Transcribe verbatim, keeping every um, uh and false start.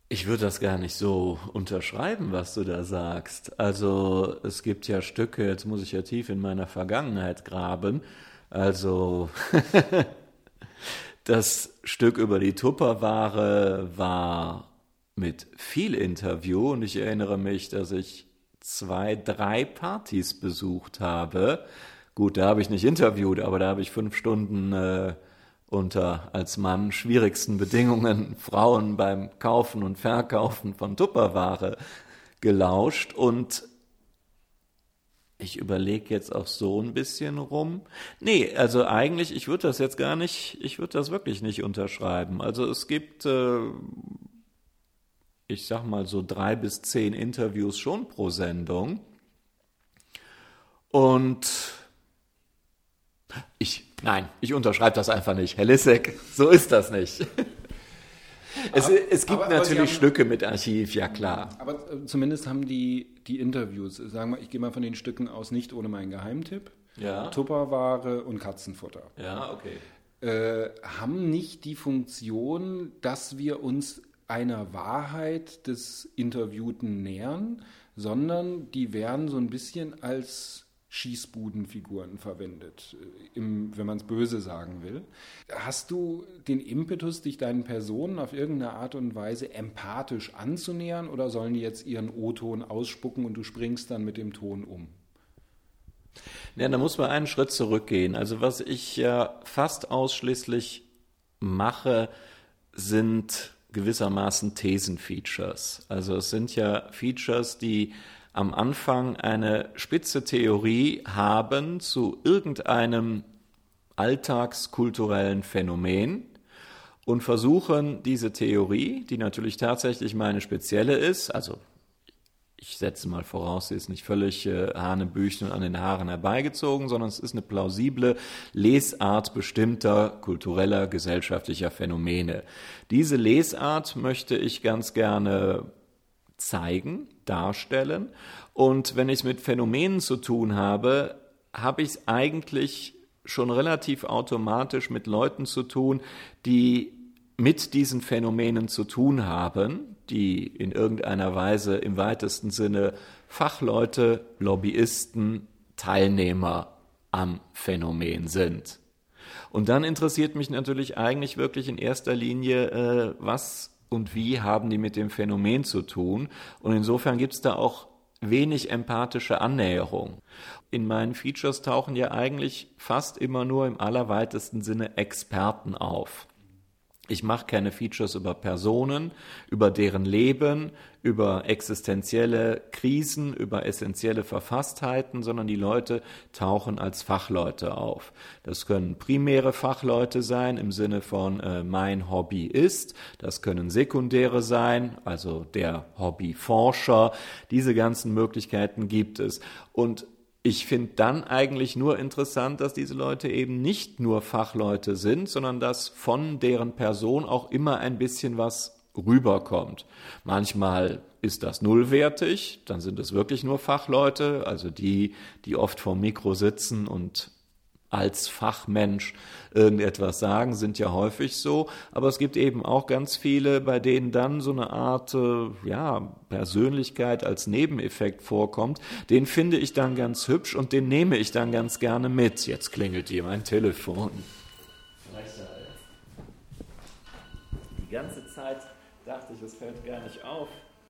Ich würde das gar nicht so unterschreiben, was du da sagst. Also es gibt ja Stücke, jetzt muss ich ja tief in meiner Vergangenheit graben. Also das Stück über die Tupperware war mit viel Interview und ich erinnere mich, dass ich zwei, drei Partys besucht habe. Gut, da habe ich nicht interviewt, aber da habe ich fünf Stunden äh, unter als Mann schwierigsten Bedingungen Frauen beim Kaufen und Verkaufen von Tupperware gelauscht und ich überlege jetzt auch so ein bisschen rum. Nee, also eigentlich, ich würde das jetzt gar nicht, ich würde das wirklich nicht unterschreiben. Also es gibt, äh, ich sag mal so drei bis zehn Interviews schon pro Sendung. Und ich, nein, ich unterschreibe das einfach nicht. Herr Lissek, so ist das nicht. Es, Aber- es gibt aber- aber Sie natürlich haben- Stücke mit Archiv, ja klar. Aber äh, zumindest haben die, die Interviews, sagen wir, ich gehe mal von den Stücken aus, nicht ohne meinen Geheimtipp, Ja, Tupperware und Katzenfutter, ja, okay. äh, haben nicht die Funktion, dass wir uns einer Wahrheit des Interviewten nähern, sondern die werden so ein bisschen als Schießbudenfiguren verwendet, äh, im, wenn man es böse sagen will. Hast du den Impetus, dich deinen Personen auf irgendeine Art und Weise empathisch anzunähern oder sollen die jetzt ihren O-Ton ausspucken und du springst dann mit dem Ton um? Ja, da muss man einen Schritt zurückgehen. Also was ich ja fast ausschließlich mache, sind gewissermaßen Thesenfeatures. Also es sind ja Features, die am Anfang eine spitze Theorie haben zu irgendeinem alltagskulturellen Phänomen und versuchen diese Theorie, die natürlich tatsächlich meine spezielle ist, also ich setze mal voraus, sie ist nicht völlig äh, hanebüchen und an den Haaren herbeigezogen, sondern es ist eine plausible Lesart bestimmter kultureller, gesellschaftlicher Phänomene. Diese Lesart möchte ich ganz gerne zeigen, darstellen. Und wenn ich es mit Phänomenen zu tun habe, habe ich es eigentlich schon relativ automatisch mit Leuten zu tun, die mit diesen Phänomenen zu tun haben, die in irgendeiner Weise im weitesten Sinne Fachleute, Lobbyisten, Teilnehmer am Phänomen sind. Und dann interessiert mich natürlich eigentlich wirklich in erster Linie, äh, was und wie haben die mit dem Phänomen zu tun. Und insofern gibt es da auch wenig empathische Annäherung. In meinen Features tauchen ja eigentlich fast immer nur im allerweitesten Sinne Experten auf. Ich mache keine Features über Personen, über deren Leben, über existenzielle Krisen, über essentielle Verfasstheiten, sondern die Leute tauchen als Fachleute auf. Das können primäre Fachleute sein im Sinne von äh, mein Hobby ist, das können sekundäre sein, also der Hobbyforscher. Diese ganzen Möglichkeiten gibt es. Und ich finde dann eigentlich nur interessant, dass diese Leute eben nicht nur Fachleute sind, sondern dass von deren Person auch immer ein bisschen was rüberkommt. Manchmal ist das nullwertig, dann sind es wirklich nur Fachleute, also die, die oft vorm Mikro sitzen und als Fachmensch irgendetwas sagen, sind ja häufig so, aber es gibt eben auch ganz viele, bei denen dann so eine Art äh, ja, Persönlichkeit als Nebeneffekt vorkommt. Den finde ich dann ganz hübsch und den nehme ich dann ganz gerne mit. Jetzt klingelt hier mein Telefon. Die ganze Zeit dachte ich, es fällt gar nicht auf.